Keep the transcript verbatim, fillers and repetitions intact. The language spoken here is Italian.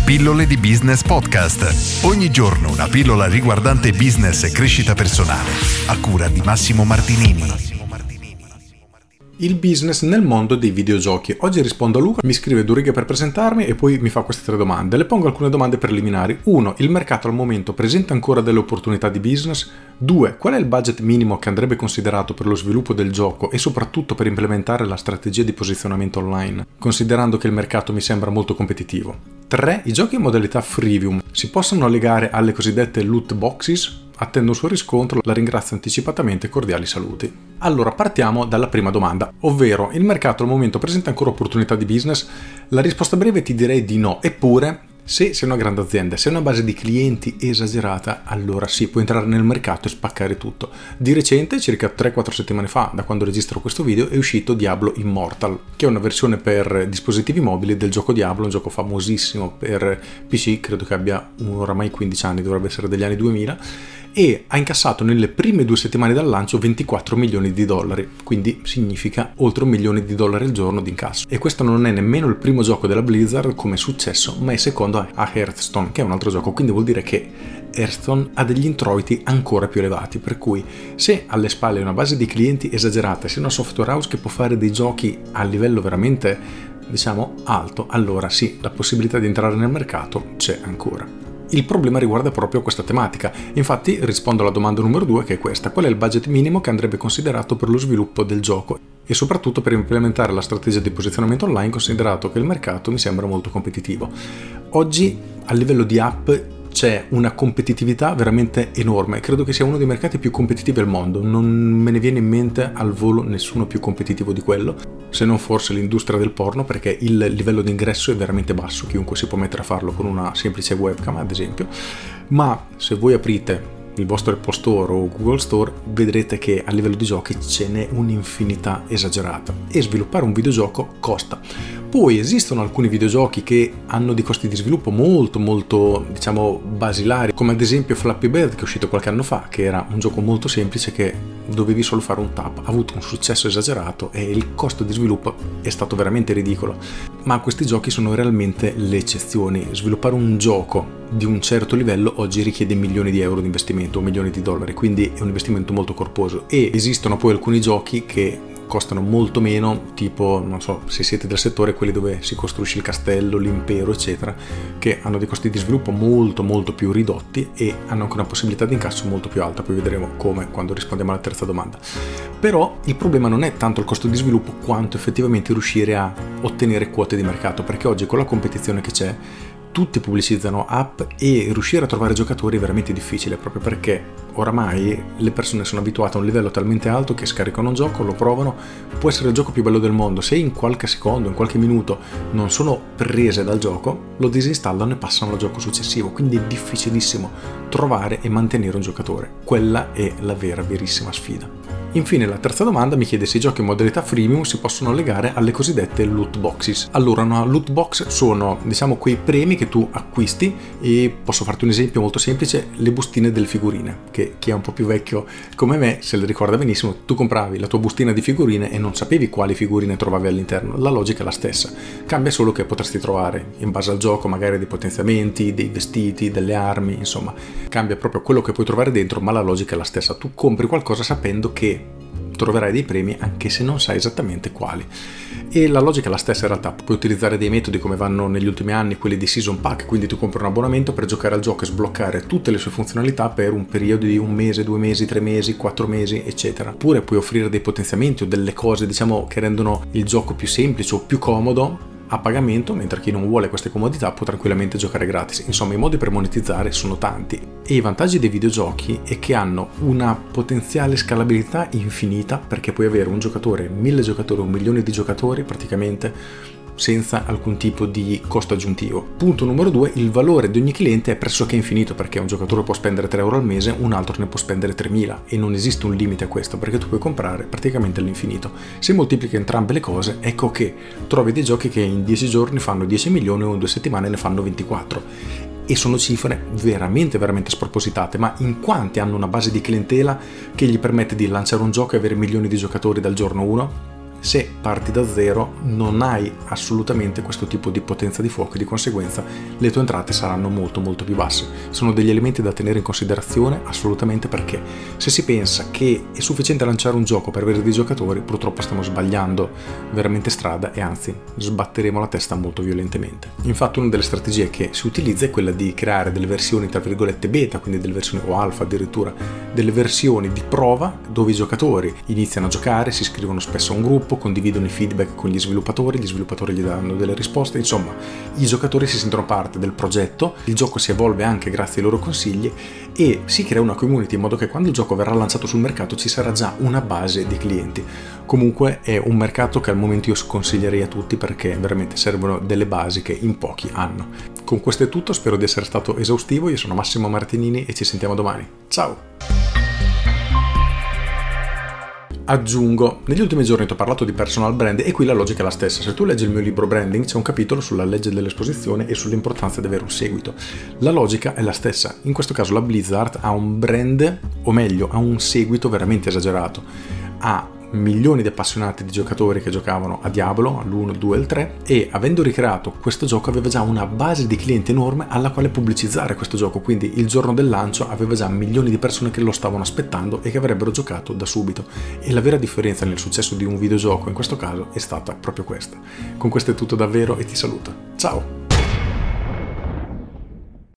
Pillole di Business Podcast. Ogni giorno una pillola riguardante business e crescita personale. A cura di Massimo Martinini. Il business nel mondo dei videogiochi. Oggi rispondo a Luca, mi scrive due righe per presentarmi e poi mi fa queste tre domande. Le pongo alcune domande preliminari. uno. Il mercato al momento presenta ancora delle opportunità di business? due. Qual è il budget minimo che andrebbe considerato per lo sviluppo del gioco e soprattutto per implementare la strategia di posizionamento online, considerando che il mercato mi sembra molto competitivo? tre. I giochi in modalità freemium si possono legare alle cosiddette loot boxes? Attendo un suo riscontro, la ringrazio anticipatamente e cordiali saluti. Allora, partiamo dalla prima domanda, ovvero il mercato al momento presenta ancora opportunità di business? La risposta breve ti direi di no, eppure se sei una grande azienda, se hai una base di clienti esagerata, allora sì, puoi entrare nel mercato e spaccare tutto. Di recente, circa tre quattro settimane fa, da quando registro questo video, è uscito Diablo Immortal, che è una versione per dispositivi mobili del gioco Diablo, un gioco famosissimo per P C, credo che abbia oramai quindici anni, dovrebbe essere degli anni duemila, e ha incassato nelle prime due settimane dal lancio ventiquattro milioni di dollari, quindi significa oltre un milione di dollari al giorno di incasso. E questo non è nemmeno il primo gioco della Blizzard come successo, ma è secondo a Hearthstone, che è un altro gioco, quindi vuol dire che Hearthstone ha degli introiti ancora più elevati, per cui se alle spalle hai una base di clienti esagerata, se una software house che può fare dei giochi a livello veramente, diciamo, alto, allora sì, la possibilità di entrare nel mercato c'è ancora. Il problema riguarda proprio questa tematica, infatti rispondo alla domanda numero due, che è questa: qual è il budget minimo che andrebbe considerato per lo sviluppo del gioco e soprattutto per implementare la strategia di posizionamento online, considerato che il mercato mi sembra molto competitivo. Oggi a livello di app c'è una competitività veramente enorme, credo che sia uno dei mercati più competitivi al mondo, non me ne viene in mente al volo nessuno più competitivo di quello, se non forse l'industria del porno, perché il livello di ingresso è veramente basso, chiunque si può mettere a farlo con una semplice webcam ad esempio, ma se voi aprite il vostro Apple Store o Google Store vedrete che a livello di giochi ce n'è un'infinità esagerata e sviluppare un videogioco costa. Poi esistono alcuni videogiochi che hanno dei costi di sviluppo molto molto diciamo basilari, come ad esempio Flappy Bird, che è uscito qualche anno fa, che era un gioco molto semplice che dovevi solo fare un tap, ha avuto un successo esagerato e il costo di sviluppo è stato veramente ridicolo, ma questi giochi sono realmente le eccezioni. Sviluppare un gioco di un certo livello oggi richiede milioni di euro di investimento o milioni di dollari, quindi è un investimento molto corposo, e esistono poi alcuni giochi che costano molto meno, tipo, non so, se siete del settore, quelli dove si costruisce il castello, l'impero eccetera, che hanno dei costi di sviluppo molto molto più ridotti e hanno anche una possibilità di incasso molto più alta, poi vedremo come quando rispondiamo alla terza domanda. Però il problema non è tanto il costo di sviluppo quanto effettivamente riuscire a ottenere quote di mercato, perché oggi con la competizione che c'è tutti pubblicizzano app e riuscire a trovare giocatori è veramente difficile, proprio perché oramai le persone sono abituate a un livello talmente alto che scaricano un gioco, lo provano, può essere il gioco più bello del mondo, se in qualche secondo, in qualche minuto non sono prese dal gioco, lo disinstallano e passano al gioco successivo, quindi è difficilissimo trovare e mantenere un giocatore. Quella è la vera, verissima sfida. Infine la terza domanda mi chiede se i giochi in modalità freemium si possono legare alle cosiddette loot boxes. Allora, una loot box sono, diciamo, quei premi che tu acquisti, e posso farti un esempio molto semplice: le bustine delle figurine, che chi è un po' più vecchio come me se le ricorda benissimo. Tu compravi la tua bustina di figurine e non sapevi quali figurine trovavi all'interno, la logica è la stessa, cambia solo che potresti trovare in base al gioco magari dei potenziamenti, dei vestiti, delle armi, insomma cambia proprio quello che puoi trovare dentro, ma la logica è la stessa. Tu compri qualcosa sapendo che troverai dei premi anche se non sai esattamente quali, e la logica è la stessa in realtà. Puoi utilizzare dei metodi come vanno negli ultimi anni, quelli di season pack, quindi tu compri un abbonamento per giocare al gioco e sbloccare tutte le sue funzionalità per un periodo di un mese, due mesi, tre mesi, quattro mesi eccetera. Oppure puoi offrire dei potenziamenti o delle cose diciamo che rendono il gioco più semplice o più comodo a pagamento, mentre chi non vuole queste comodità può tranquillamente giocare gratis. Insomma, i modi per monetizzare sono tanti, e i vantaggi dei videogiochi è che hanno una potenziale scalabilità infinita, perché puoi avere un giocatore, mille giocatori, un milione di giocatori praticamente senza alcun tipo di costo aggiuntivo. Punto numero due, il valore di ogni cliente è pressoché infinito, perché un giocatore può spendere tre euro al mese, un altro ne può spendere tremila, e non esiste un limite a questo, perché tu puoi comprare praticamente all'infinito. Se moltiplichi entrambe le cose, ecco che trovi dei giochi che in dieci giorni fanno dieci milioni o in due settimane ne fanno ventiquattro, e sono cifre veramente veramente spropositate. Ma in quanti hanno una base di clientela che gli permette di lanciare un gioco e avere milioni di giocatori dal giorno uno? Se parti da zero non hai assolutamente questo tipo di potenza di fuoco e di conseguenza le tue entrate saranno molto molto più basse. Sono degli elementi da tenere in considerazione assolutamente, perché se si pensa che è sufficiente lanciare un gioco per avere dei giocatori, purtroppo stiamo sbagliando veramente strada e anzi sbatteremo la testa molto violentemente. Infatti una delle strategie che si utilizza è quella di creare delle versioni tra virgolette beta, quindi delle versioni o alfa addirittura, delle versioni di prova dove i giocatori iniziano a giocare, si iscrivono spesso a un gruppo, condividono i feedback con gli sviluppatori, gli sviluppatori gli danno delle risposte, insomma i giocatori si sentono parte del progetto, il gioco si evolve anche grazie ai loro consigli e si crea una community in modo che quando il gioco verrà lanciato sul mercato ci sarà già una base di clienti. Comunque è un mercato che al momento io sconsiglierei a tutti, perché veramente servono delle basi che in pochi hanno. Con questo è tutto, spero di essere stato esaustivo, io sono Massimo Martinini e ci sentiamo domani. Ciao! Aggiungo, negli ultimi giorni ti ho parlato di personal brand e qui la logica è la stessa. Se tu leggi il mio libro Branding c'è un capitolo sulla legge dell'esposizione e sull'importanza di avere un seguito. La logica è la stessa. In questo caso la Blizzard ha un brand, o meglio ha un seguito veramente esagerato. Ha milioni di appassionati di giocatori che giocavano a Diablo, all'uno, il due e il tre, e avendo ricreato questo gioco aveva già una base di clienti enorme alla quale pubblicizzare questo gioco, quindi il giorno del lancio aveva già milioni di persone che lo stavano aspettando e che avrebbero giocato da subito. E la vera differenza nel successo di un videogioco in questo caso è stata proprio questa. Con questo è tutto davvero e ti saluto. Ciao!